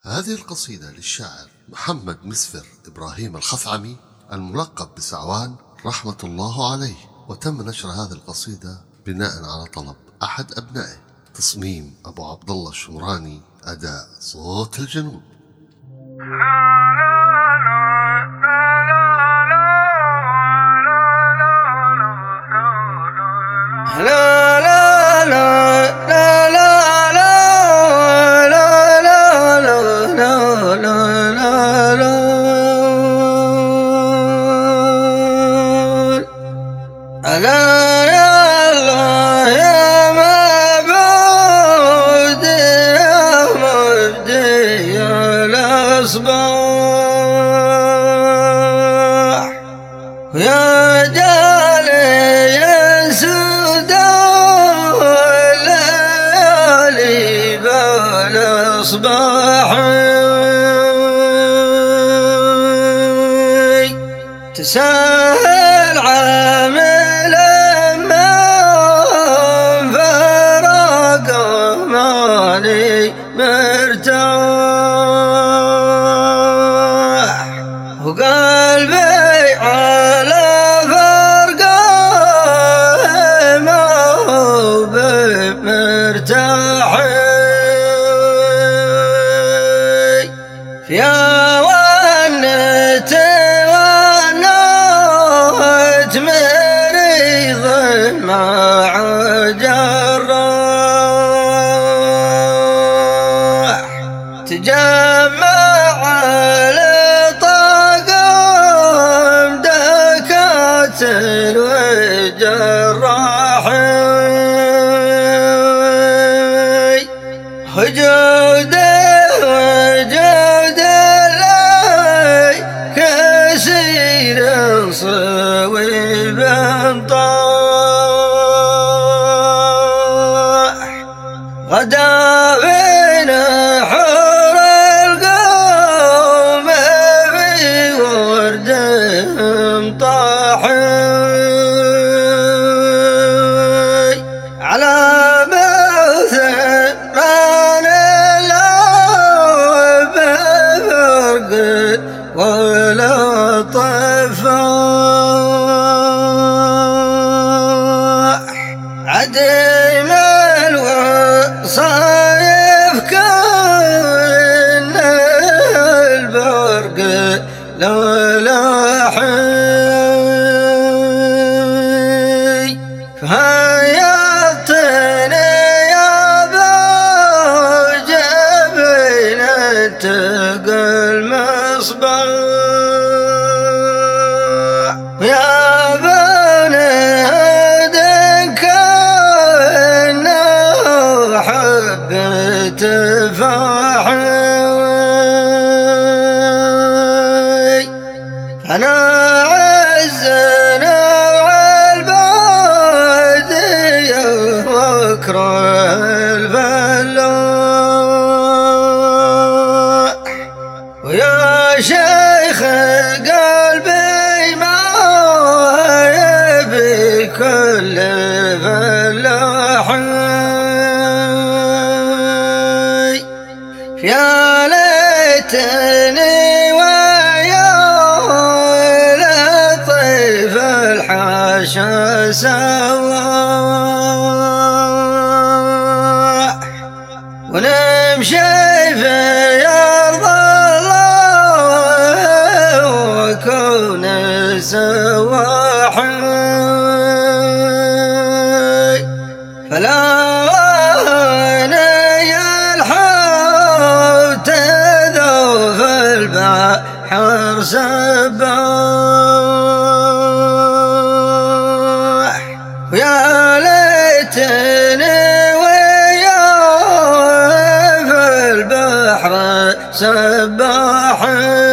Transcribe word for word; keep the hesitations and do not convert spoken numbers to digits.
هذه القصيدة للشاعر محمد مسفر إبراهيم الخثعمي الملقب بسعوان رحمة الله عليه، وتم نشر هذه القصيدة بناء على طلب أحد أبنائه. تصميم أبو عبد الله الشمراني، أداء صوت الجنوب. لا لا لا لا لا لا لا لا لا لا يا الله يا معبود يا مبدي الأصباح يا جالي يا سوداء الليالي بالأصباح تسهل عامل ما فرق ماني مرتاح وقلبي على فرقه ما هو بمرتاح يا ونت ونت مريض مع جراح تجمع لطاقم دكاتر وجراح وجوده وجود لي كثير صويب طاح غدا بين حور القوم في وردهم طاح على بثران اللعب فرق ولا طفاح عدم الوصايف كان البرق لو لاحي فهيطني يا بوجبين تقى المصباح يا بني هدن كأنه حبة تفاح أنا عزنا والبادية واكره الفلاح ويا شيخ قلبي ما يبي كل فلاح يا ليتني ويا لطيف الحاشا سواح ونمشي في أرض الله وكون سواح فلا البحر سباح ويا ليتني ويا في البحر سباح.